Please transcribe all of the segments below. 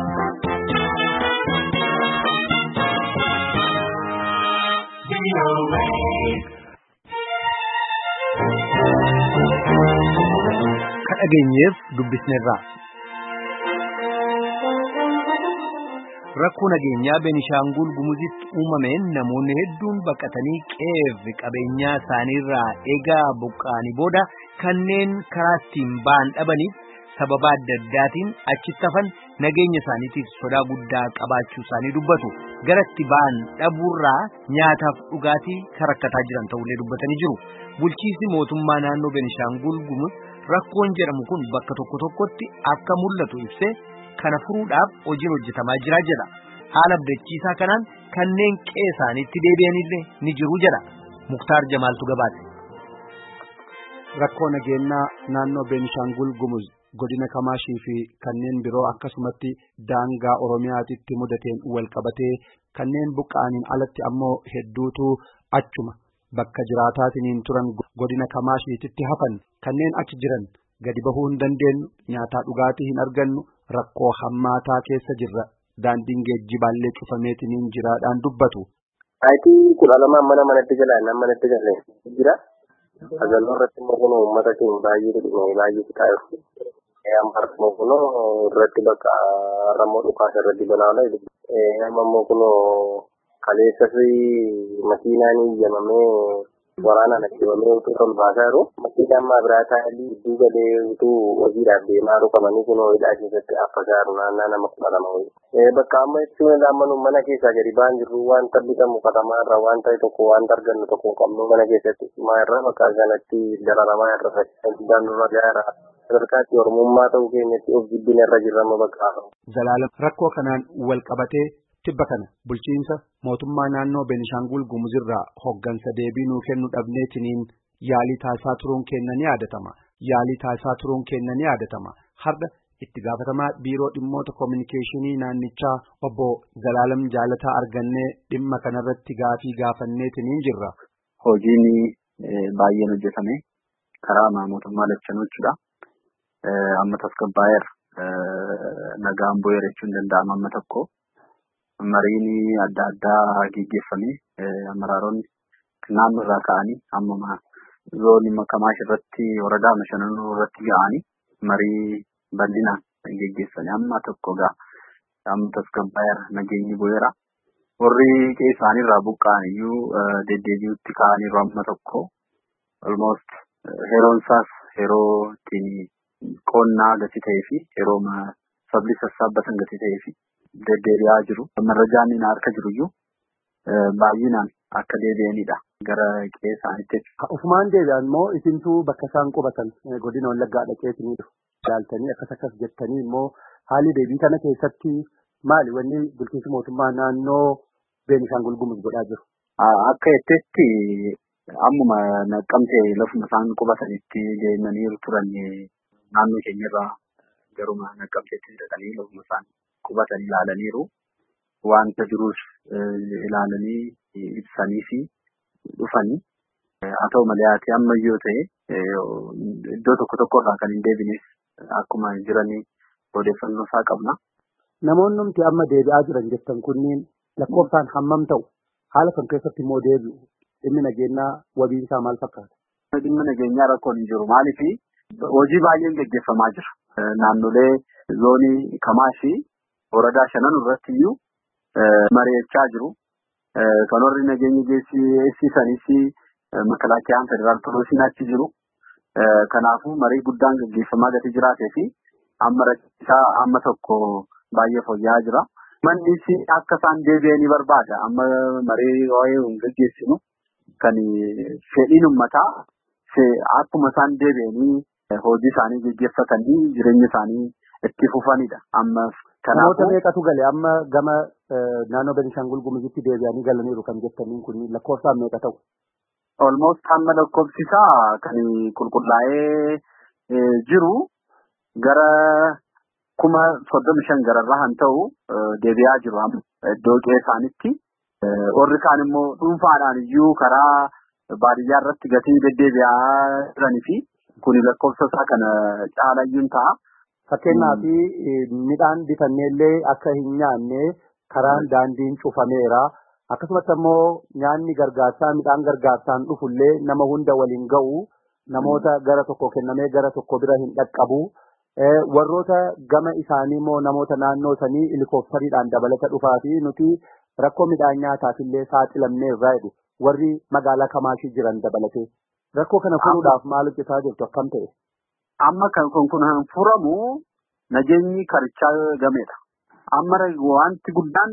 Kadhageenyeef dubbisneerra. Rakkoo nageenyaa Beenishaangul Gumuzitti uumameen namoonni hedduun baqatanii qe'ee qabeenyaa isaaniirraa eegaa buqqa'anii booda kanneen karaa ittiin ba'an dhabaniif sababa adda addaatiin achitti hafan nageenya isaaniitiif sodaa guddaa qabaachuu isaanii dubbatu. Gara itti ba'an dhabuurraa nyaataaf dhugaatii rakkataa jiran ta'ullee dubbatanii jiru. Bulchiinsi mootummaa naannoo Beenishaangul Gumuz rakkoon jedhamu kun bakka tokko tokkotti akka mul'atu ibsee kana furuudhaaf hojiin hojjetamaa jira jedha. Haala abdachiisaa kanaan kanneen qe'ee isaaniitti deebi'anillee ni jiru jedha. Muktaar Jamaaltu gabaase. Rakkoo nageenyaa naannoo Beenishaangul Gumuz godina Kamaashii fi kanneen biroo akkasumatti daangaa Oromiyaatitti mudateen wal qabatee kanneen buqqa'aniin alatti ammoo hedduutu achuma bakka jiraataatiin turan godina Kamaashiitti hafan kanneen achi jiran gadi bahuu hin dandeenyu nyaataa dhugaatii hin argannu rakkoo hammaataa keessa jirra daandiin geejjibaallee cufameetiin jiraadhaan dubbatu. Ayitii kudha lama manatti galaan manatti galee jira. Agaloo irratti immoo uummata keenya baay'ee xiqqaa amma kuno irratti bakka ramoo dhukaasa irratti banaa amma immoo kuno kaleessa fi makiinaan iyyamamee waraanaan activamee utuu ol baasaa jiru. Makiinaan maabiraataa gidduu galee utuu hojiidhaaf deemaa dhufamanii kunoo hidhaa keessatti affasaa jiru naannaa nama 12. Bakka amma jechuun laammanuu mana keessaa gadi ba'an jirru wanta bitamu katamaa irraa waan ta'e tokko wanta argannu tokko qabnu mana keessatti maa irraa bakka kanatti dararamaa irra fayyadamuudhaan nurra gaara. Sadarkaatti Oromummaa ta'uu keenyatti of jibbina irra jirrama bakka. Zalaalam rakkoo kanaan wal qabatee tibba kana bulchiinsa mootummaa naannoo Beenishaangul Gumuzirraa hoggansa deebii nuu kennu dhabneetiniin yaalii taasisaa turuun keenya ni yaadatama. Har'a itti gaafatamaa biiroo dhimmoota koominikeeshinii naannichaa obbo Zalaalam Jaalataa argannee dhimma kanarratti gaafii gaafanneetiniin jirra. Hojiin baay'een hojjetame karaa mootummaa lachanuu jechuudha. Amma tasgabbaa'eera nagaan bu'eera jechuun danda'ama amma tokko. Mariin adda addaa gaggeeffame amaraaronni naannoo irraa ka'anii amma zoonii Kamaash irratti waradaa Mashananuu irratti ga'anii marii bal'inaan gaggeessanii amma tokko amma tasgabbaa'eera nageenyi bu'eera. Warri qe'ee isaaniirraa buqqa'an iyyuu deddeebi'utti ka'aniiru amma tokko. Almost yeroon isaas yeroo ittiin qonnaa gati ta'ee fi yeroo sabli sassaabbatan gati ta'ee fi deddeebi'aa jiru. Marrajaan inni harka jiru iyyuu baay'inaan akka deebi'anidha gara qe'ee isaaniitti. Ufumaan deebi'an immoo isintuu bakka isaan qubatan godina Wallaggaa dhaqeetii ilaaltanii akkas jettanii immoo haalli deebii kana keessatti maali wanni bulchiinsi mootummaa naannoo Beenishaangul Gumuz godhaa jiru? Akka jettetti ammuma Naqqamtee lafuma isaan qubatanitti deemanii turan naannoo keenyarraa garuma Naqqamteetti dhaqanii lafuma isaan qubatan ilaalaniiru. Wanta jirus ilaalanii ibsanii fi dhufanii. Haa ta'u malee ati amma yoo ta'e iddoo tokko tokkorraa kan hin deebines akkuma jiranii odeeffannoo isaa qabna. Namoonni nuti amma deebi'aa jiran jettan kunniin lakkoofsaan hammam ta'u haala kan keessatti immoo deebi'u dhimmi nageenyaa wabiin isaa maal fakkaata? Dhimmi nageenyaa rakkoon hin jiru maaliifi hojii baay'een gaggeeffamaa jira. Naannolee zoonii Kamaashii waradaa 5 irratti iyyuu mari'achaa jiru. Kan warri nageenya geessisanis makalaakiyaan federaal poolisiin achi jiru. Kanaafuu marii guddaan gaggeeffamaa gati jiraatee fi amma rakkisaa amma tokko baay'ee fooyya'aa jira. Mannis akka isaan deebi'anii barbaada. Amma marii waa'ee gaggeessinu kan fedhiin uummataa akkuma isaan deebi'anii hojii isaanii gaggeeffatanii jireenya isaanii itti fufanidha. Amma namoota meeqatu gale amma gama naannoo Beenishaangul Gumuzitti deebi'anii galaniiru kan jettaniin kun lakkoofsaan meeqa ta'u? Almost amma lakkoofsisaa kan qulqullaa'ee jiru gara 35,000 gararraa han ta'u deebi'aa jiru amma iddoo qe'ee isaaniitti. Warri kaan immoo dhuunfaadhaan iyyuu karaa baadiyyaa irratti gatii deddeebi'aa jiranii fi kun lakkoofsa isaa kana caalayyuun ta'a. Fakkeenyaaf midhaan bitanneellee akka hin nyaanne karaan daandiin cufameera. Akkasumas immoo nyaanni gargaarsaa midhaan gargaarsaan dhufullee nama hunda waliin ga'u namoota gara tokko kennamee gara tokko bira hin dhaqqabu. Warroota gama isaanii immoo namoota naannoo sanii helikooftariidhaan dabalata dhufaa fi nuti rakkoo midhaan nyaataaf illee saaxilamnee irraa jedhu warri magaalaa Kamaashii jiran dabalate. Rakkoo kana furuudhaaf maal hojjetaa jirtu akkam ta'e? Amma kan kun furamu nageenyi karichaa gameedha. Amma wanti guddaan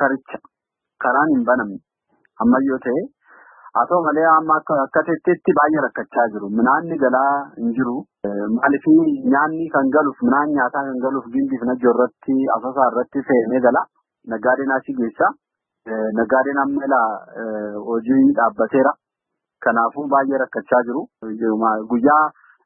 karaan hin banamne ammayyoo ta'e haa ta'u malee amma akka teetteetti baay'ee rakkachaa jiru. Midhaanni galaa hin jiru. Maaliif nyaanni kan galuuf midhaan nyaataa kan galuuf gimbiif najjoo irratti asasaa irratti fe'amee gala. Naggaadeen asii geessa. Naggaadeen amma ilaa hojii dhaabbateera. Kanaafuu baay'ee rakkachaa jiru. Guyyaa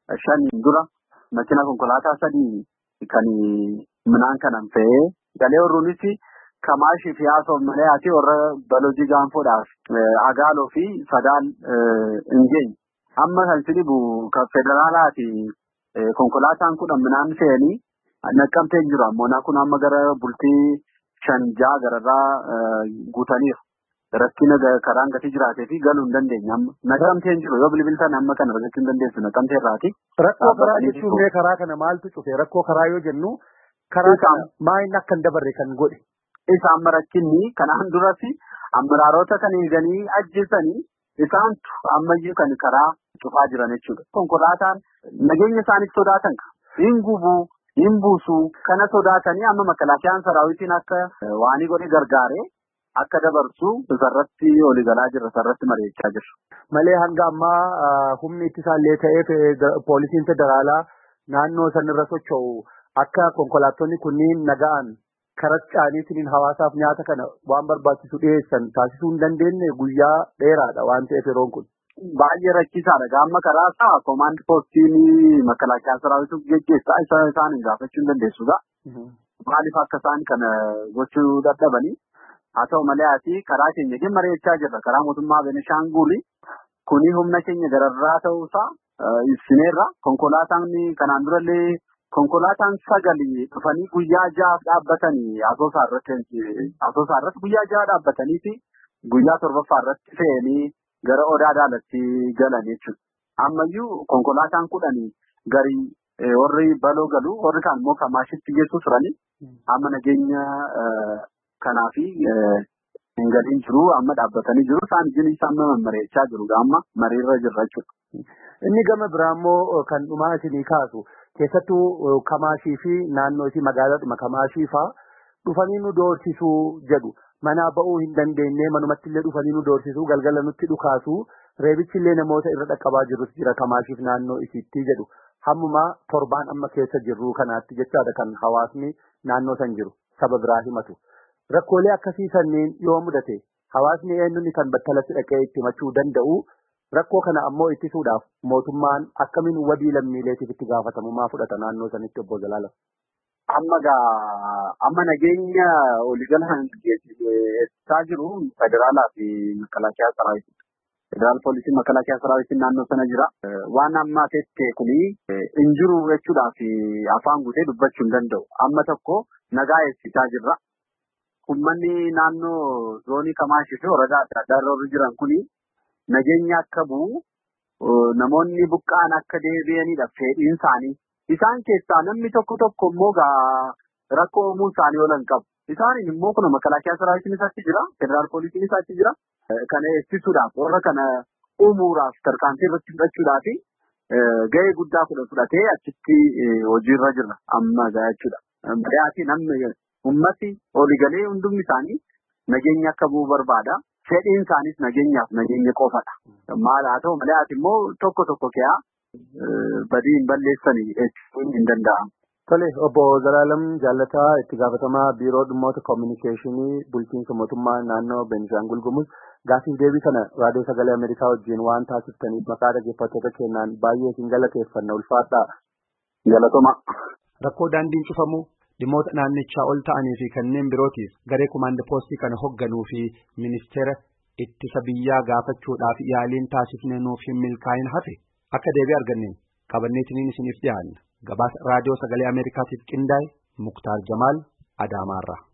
5 dura makina konkolaataa 3 kan midhaan kanan fe'ee galee warruunis Kamaashii fi Haasoof malee asii warra Balojii gaanfoodhaaf Agaaloo fi Sadaan hin geenye. Amma kan silibu kan federaalaati konkolaataan kudhan midhaan fe'anii naqqamtee jiru. Ammoo kun amma gara bultii 5-6 gararraa guutaniiru. Rakkina karaan gatii jiraatee fi galuu hin dandeenye amma. Naqqamtee jiru yoo bilbiltan amma kana argachuu hin dandeessu naqqamtee irraati. Rakkoo karaa jechuun karaa kana maaltu cufe? Rakkoo karaa yoo jennu karaa kana maayinni akka hin dabarre kan godhe. Isaan marakkinni kanaan duratti amaraarota kan eeganii ajjeesanii isaantu ammayyuu kan karaa cufaa jiran jechuudha. Konkolaataan nageenya isaaniif sodaatan hin gubuu, hin buusuu kana sodaatanii amma makalaakiyaan saraawitiin akka waanii godhe gargaaree akka dabarsu isarratti olii galaa jirra, isarratti mari'achaa jirra. Malee hanga ammaa humni ittisaallee ta'ee poolisiin federaalaa naannoo sanirra socho'u akka konkolaattonni kunniin naga'an karachaaniitiin hawaasaaf nyaata kana waan barbaachisu dhiyeessan taasisuu hin dandeenye guyyaa dheeraadha waan ta'eef yeroon kun. Baay'ee rakkisaadha. Gaamma karaa isaa koomaand poostiin makalaakaa saraawitu geggeessaa isaan hin gaafachuu hin dandeessuudha. Maaliif akka isaan kana gochuu dadhabanii haa ta'u malee ati karaa keenya gin mari'achaa jirra. Karaa mootummaa Benishaangul kuni humna keenya gararraa ta'uusaa ibsineerra. Konkolaataan kanaan durallee konkolaataan 9 dhufanii guyyaa 6 dhaabbatanii asoosaa irratti guyyaa 6 dhaabbatanii fi guyyaa 7ffaa irratti fe'anii gara Odaa Daalatti galan jechuudha. Ammayyuu konkolaataan 10 garii warri baloo galu warri kaan immoo Kamaashitti geessu turanii amma nageenya kanaa fi hin galiin jiru amma dhaabbatanii jiru. Isaan ijin isaan mari'achaa jiru amma mariirra jirra jechuudha. Inni gama biraa immoo kan dhumaa isinii kaasu keessattuu Kamaashii fi naannoo isii magaalaadhuma Kamaashii fa'aa dhufanii nu doorsisuu jedhu. Manaa ba'uu hin dandeenye manumatti illee dhufanii nu doorsisuu galgala nutti dhukaasu reebichi illee namoota irra dhaqqabaa jirus jira Kamaashiif naannoo isiitti jedhu. Hammuma torbaan amma keessa jirru kanaatti jechaadha kan hawaasni naannoo san jiru saba biraa himatu. Rakkoolee akkasii sanneen yoo mudate hawaasni eenyuun kan battalatti dhaqee itti himachuu danda'u. Rakkoo kana ammoo ittisuudhaaf mootummaan akkamiin wabii lammiileetiif itti gaafatamummaa fudhata naannoo sanitti obbo Zalaalam. Amma nageenya waliigalaan eegsisaa jiru federaalaa fi makalaakiyaa saraawitii. Federaal poolisiin makalaakiyaa saraawitiin naannoo sana jira. Waan amma teessee kuni hin jiru jechuudhaaf afaan guutee dubbachuu hin danda'u. Amma tokko nagaa eegsisaa jirra. Uummanni naannoo zoonii Kamaashii fi waradaa adda addaa irra jiran kuni nageenya akka bu'u namoonni buqqaan akka deebi'anidha fedhiin isaanii. Isaan keessaa namni tokko immoo rakkoo uumuu isaanii oolan qabu. Isaan immoo kun makalaakiyaa saraawitiin isaatti jira, federaal poolisiin isaatti jira. Kana eegsisuudhaaf warra kana uumuudhaaf tarkaanfii irratti fudhachuudhaaf gahee guddaa fudhatee achitti hojiirra jirra amma jechuudha. Mari'aatii namni ummati waliigalee hundumni isaanii nageenya akka bu'u barbaada. Fedhiin isaanis nageenyaaf nageenya qofadha. Maal haa ta'u malee ati immoo tokko keeyaa badii hin balleessanii jechuun hin danda'amu. Tole obbo Zalaalam Jaalataa itti gaafatamaa biiroo dhimmoota koominikeeshinii bulchiinsa mootummaa naannoo Benishaangul Gumuz gaaffiif deebii kana raadiyoo sagalee Ameerikaa wajjin waan taasiftaniif maqaa dhaggeeffattoota keenyaan baay'ee isin galateeffanna ulfaadhaa. Galatoma. Rakkoo daandiin cufamu dhimmoota naannichaa ol ta'anii fi kanneen birootiif garee kumaand poostii kana hoogganuu fi ministeera ittisa biyyaa gaafachuudhaaf yaaliin taasifne nuuf hin milkaa'in hafe akka deebii arganneen qabanneetiniin isiniif dhiyaanna. gabaasa raadiyoo sagalee Ameerikaatiif qindaa'e Muktaar Jamaal Adaamaarraa.